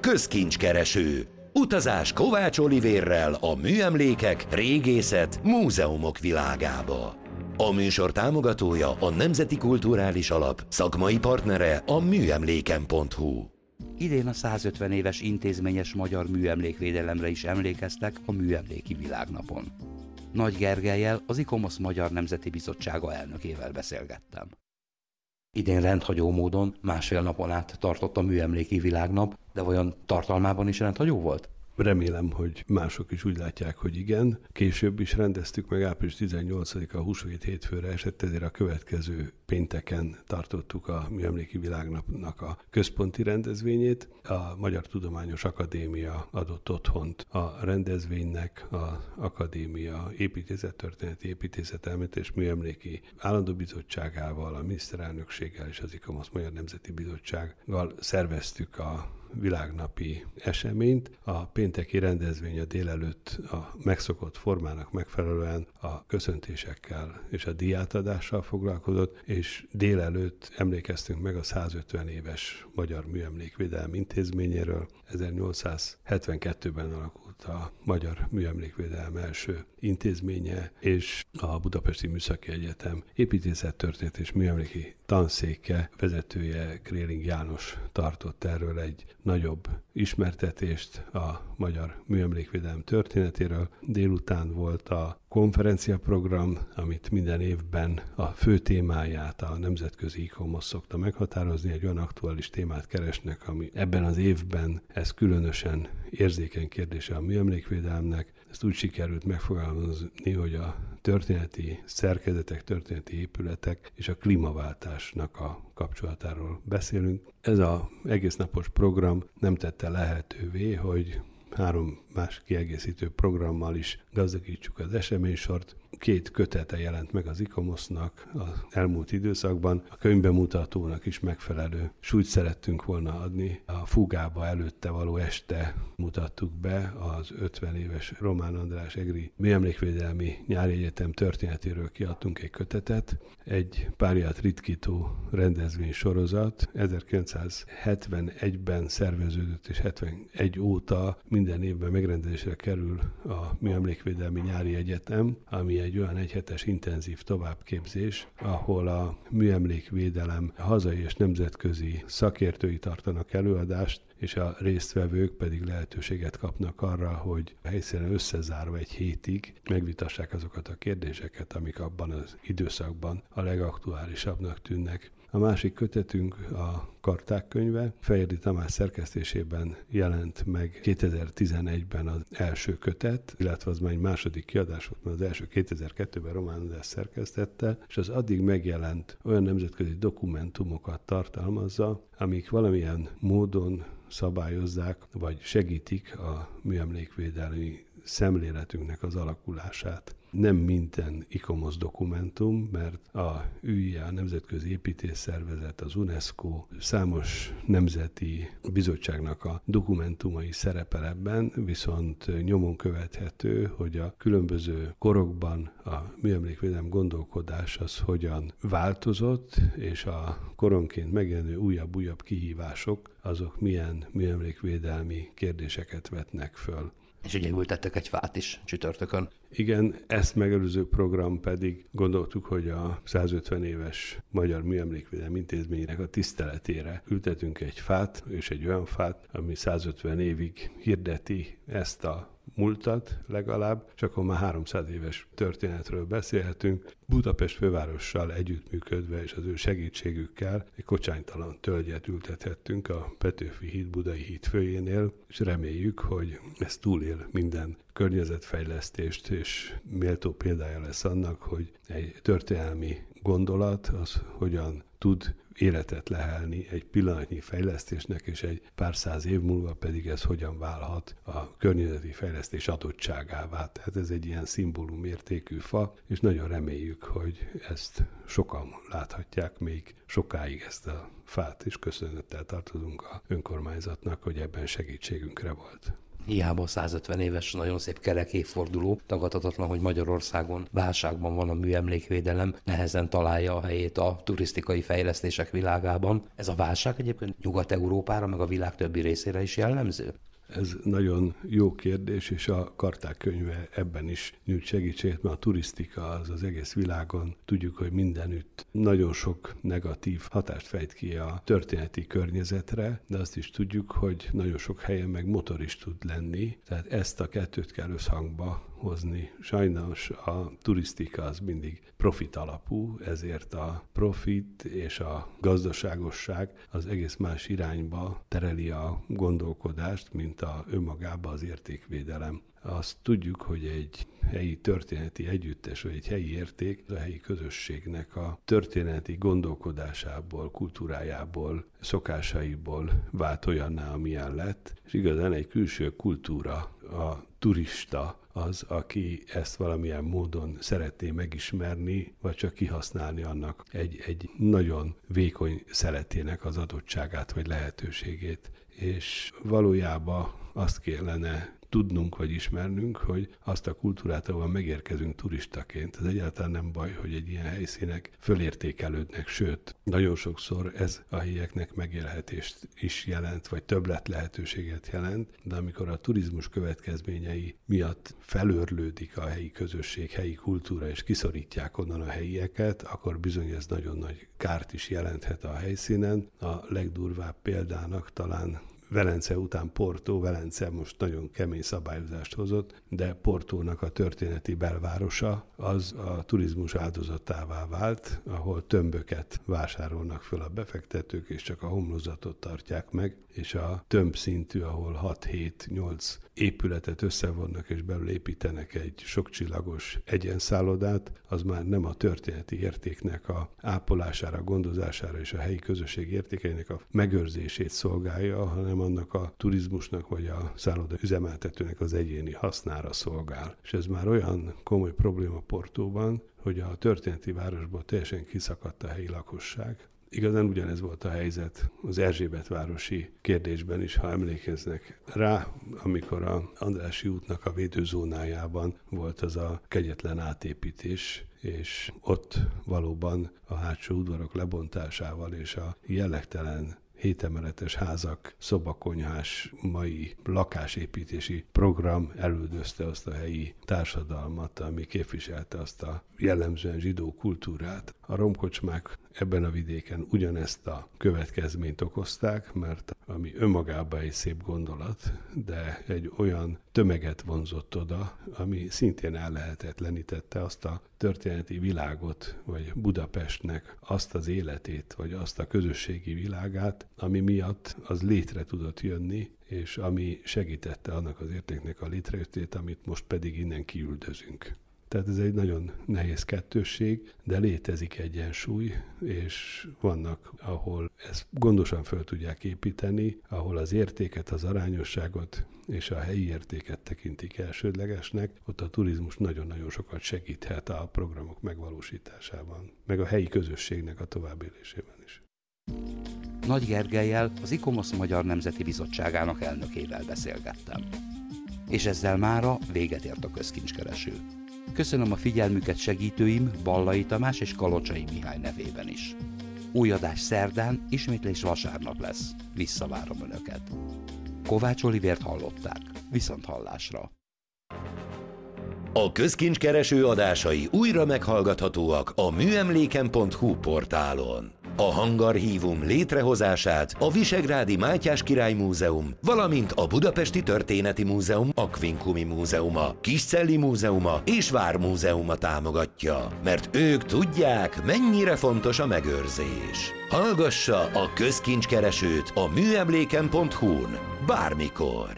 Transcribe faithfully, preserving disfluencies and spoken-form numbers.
közkincskereső. Utazás Kovács Olivérrel a műemlékek, régészet, múzeumok világába. A műsor támogatója a Nemzeti Kulturális Alap, szakmai partnere a műemléken pont hu. Idén a százötven éves intézményes magyar műemlékvédelemre is emlékeztek a Műemléki Világnapon. Nagy Gergellyel, az ICOMOS Magyar Nemzeti Bizottsága elnökével beszélgettem. Idén rendhagyó módon másfél napon át tartott a Műemléki Világnap, de vajon tartalmában is rendhagyó volt? Remélem, hogy mások is úgy látják, hogy igen. Később is rendeztük meg, április tizennyolcadika a húsvét hétfőre esett, ezért a következő pénteken tartottuk a Műemléki Világnapnak a központi rendezvényét. A Magyar Tudományos Akadémia adott otthont a rendezvénynek, az akadémia építészettörténeti, építészetelméleti és műemléki állandó bizottságával, a miniszterelnökséggel és az ICOMOS Magyar Nemzeti Bizottsággal szerveztük a világnapi eseményt. A pénteki rendezvény a délelőtt a megszokott formának megfelelően a köszöntésekkel és a díjátadással foglalkozott, és délelőtt emlékeztünk meg a százötven éves Magyar Műemlékvédelem Intézményéről. ezernyolcszázhetvenkettőben alakult a Magyar Műemlékvédelem első intézménye, és a Budapesti Műszaki Egyetem építészettörténet és műemléki tanszéke vezetője, Kréling János tartott erről egy nagyobb ismertetést a magyar műemlékvédelem történetéről. Délután volt a konferenciaprogram, amit minden évben a fő témáját a nemzetközi ICOMOS szokta meghatározni, egy olyan aktuális témát keresnek, ami ebben az évben ez különösen érzékeny kérdése a műemlékvédelemnek. Ezt úgy sikerült megfogalmazni, hogy a történeti szerkezetek, történeti épületek és a klímaváltásnak a kapcsolatáról beszélünk. Ez az egész napos program nem tette lehetővé, hogy három más kiegészítő programmal is gazdagítsuk az eseménysort. Két kötete jelent meg az ICOMOS-nak az elmúlt időszakban. A könyvbemutatónak is megfelelő súlyt szerettünk volna adni. A Fugába előtte való este mutattuk be az ötven éves Román András egri műemlékvédelmi nyári egyetem történetéről kiadtunk egy kötetet. Egy párját ritkító rendezvény sorozat. ezerkilencszázhetvenegyben szerveződött, és hetvenegy óta minden évben megrendezésre kerül a Műemlékvédelmi Nyári Egyetem, ami egy olyan egyhetes intenzív továbbképzés, ahol a műemlékvédelem hazai és nemzetközi szakértői tartanak előadást, és a résztvevők pedig lehetőséget kapnak arra, hogy a helyszínen összezárva egy hétig megvitassák azokat a kérdéseket, amik abban az időszakban a legaktuálisabbnak tűnnek. A másik kötetünk a Karták könyve. Fejérdi Tamás szerkesztésében jelent meg kétezer-tizenegyben az első kötet, illetve az már egy második kiadás volt, mert az első kétezer-kettőben Román András szerkesztette, és az addig megjelent olyan nemzetközi dokumentumokat tartalmazza, amik valamilyen módon szabályozzák, vagy segítik a műemlékvédelmi szemléletünknek az alakulását. Nem minden ICOMOS dokumentum, mert a ü i á, a Nemzetközi Építészszervezet, az UNESCO számos nemzeti bizottságnak a dokumentumai szerepel ebben, viszont nyomon követhető, hogy a különböző korokban a műemlékvédelem gondolkodás az hogyan változott, és a koronként megjelenő újabb-újabb kihívások, azok milyen műemlékvédelmi kérdéseket vetnek föl. És ugye ültettek egy fát is csütörtökön. Igen, ezt megelőző program pedig gondoltuk, hogy a százötven éves Magyar Műemlékvédelmi Intézménynek a tiszteletére ültetünk egy fát, és egy olyan fát, ami százötven évig hirdeti ezt a múltat legalább, és akkor már háromszáz éves történetről beszélhetünk. Budapest fővárossal együttműködve és az ő segítségükkel egy kocsánytalan tölgyet ültethettünk a Petőfi híd Budai híd főjénél, és reméljük, hogy ez túlél minden környezetfejlesztést, és méltó példája lesz annak, hogy egy történelmi gondolat az hogyan tud életet lehelni egy pillanatnyi fejlesztésnek, és egy pár száz év múlva pedig ez hogyan válhat a környezeti fejlesztés adottságává. Tehát ez egy ilyen szimbólumértékű fa, és nagyon reméljük, hogy ezt sokan láthatják még sokáig ezt a fát, és köszönettel tartozunk a önkormányzatnak, hogy ebben segítségünkre volt. Hiába százötven éves, nagyon szép kerek évforduló, tagadhatatlan, hogy Magyarországon válságban van a műemlékvédelem, nehezen találja a helyét a turisztikai fejlesztések világában. Ez a válság egyébként Nyugat-Európára, meg a világ többi részére is jellemző? Ez nagyon jó kérdés, és a Karták könyve ebben is nyújt segítséget, mert a turisztika az az egész világon, tudjuk, hogy mindenütt nagyon sok negatív hatást fejt ki a történeti környezetre, de azt is tudjuk, hogy nagyon sok helyen meg motor is tud lenni, tehát ezt a kettőt kell összhangba hozni. Sajnos a turisztika az mindig profit alapú, ezért a profit és a gazdaságosság az egész más irányba tereli a gondolkodást, mint a önmagába az értékvédelem. Azt tudjuk, hogy egy helyi történeti együttes, vagy egy helyi érték a helyi közösségnek a történeti gondolkodásából, kultúrájából, szokásaiból vált olyanná, amilyen lett, és igazán egy külső kultúra, a turista az, aki ezt valamilyen módon szeretné megismerni, vagy csak kihasználni annak egy, egy nagyon vékony szeletének az adottságát, vagy lehetőségét. És valójában azt kellene tudnunk, vagy ismernünk, hogy azt a kultúrát, ahol megérkezünk turistaként, ez egyáltalán nem baj, hogy egy ilyen helyszínek fölértékelődnek, sőt, nagyon sokszor ez a helyieknek megélhetést is jelent, vagy többlet lehetőséget jelent, de amikor a turizmus következményei miatt felőrlődik a helyi közösség, helyi kultúra, és kiszorítják onnan a helyieket, akkor bizony ez nagyon nagy kárt is jelenthet a helyszínen. A legdurvább példának talán Velence után Porto, Velence most nagyon kemény szabályozást hozott, de Portónak a történeti belvárosa az a turizmus áldozatává vált, ahol tömböket vásárolnak föl a befektetők, és csak a homlokzatot tartják meg, és a tömb szintű, ahol hat-hét-nyolc épületet összevonnak és belül építenek egy sokcsillagos egyenszállodát, az már nem a történeti értéknek a ápolására, gondozására és a helyi közösség értékeinek a megőrzését szolgálja, hanem annak a turizmusnak vagy a szálloda üzemeltetőnek az egyéni hasznára szolgál. És ez már olyan komoly probléma Portóban, hogy a történeti városból teljesen kiszakadt a helyi lakosság. Igazán ugyanez volt a helyzet az Erzsébetvárosi kérdésben is, ha emlékeznek rá, amikor a Andrássy útnak a védőzónájában volt az a kegyetlen átépítés, és ott valóban a hátsó udvarok lebontásával és a jellegtelen hétemeletes házak, szobakonyhás, mai lakásépítési program elüldözte azt a helyi társadalmat, ami képviselte azt a jellemzően zsidó kultúrát. A romkocsmák ebben a vidéken ugyanezt a következményt okozták, mert ami önmagában egy szép gondolat, de egy olyan tömeget vonzott oda, ami szintén ellehetetlenítette azt a történeti világot, vagy Budapestnek azt az életét, vagy azt a közösségi világát, ami miatt az létre tudott jönni, és ami segítette annak az értéknek a létrejöttét, amit most pedig innen kiüldözünk. Tehát ez egy nagyon nehéz kettősség, de létezik egyensúly, és vannak, ahol ezt gondosan föl tudják építeni, ahol az értéket, az arányosságot és a helyi értéket tekintik elsődlegesnek, ott a turizmus nagyon-nagyon sokat segíthet a programok megvalósításában, meg a helyi közösségnek a továbbélésében is. Nagy Gergellyel, az ICOMOS Magyar Nemzeti Bizottságának elnökével beszélgettem. És ezzel mára véget ért a közkincskereső. Köszönöm a figyelmüket segítőim Ballai Tamás és Kalocsai Mihály nevében is. Új adás szerdán, ismétlés vasárnap lesz. Visszavárom Önöket. Kovács Olivért hallották. Viszont hallásra. A közkincskereső adásai újra meghallgathatóak a műemléken pont hu portálon. A hangarchívum létrehozását a Visegrádi Mátyás Király Múzeum, valamint a Budapesti Történeti Múzeum Aquincumi Múzeuma, Kiscelli Múzeuma és Vármúzeuma támogatja, mert ők tudják, mennyire fontos a megőrzés. Hallgassa a közkincskeresőt a műemléken pont hu-n bármikor.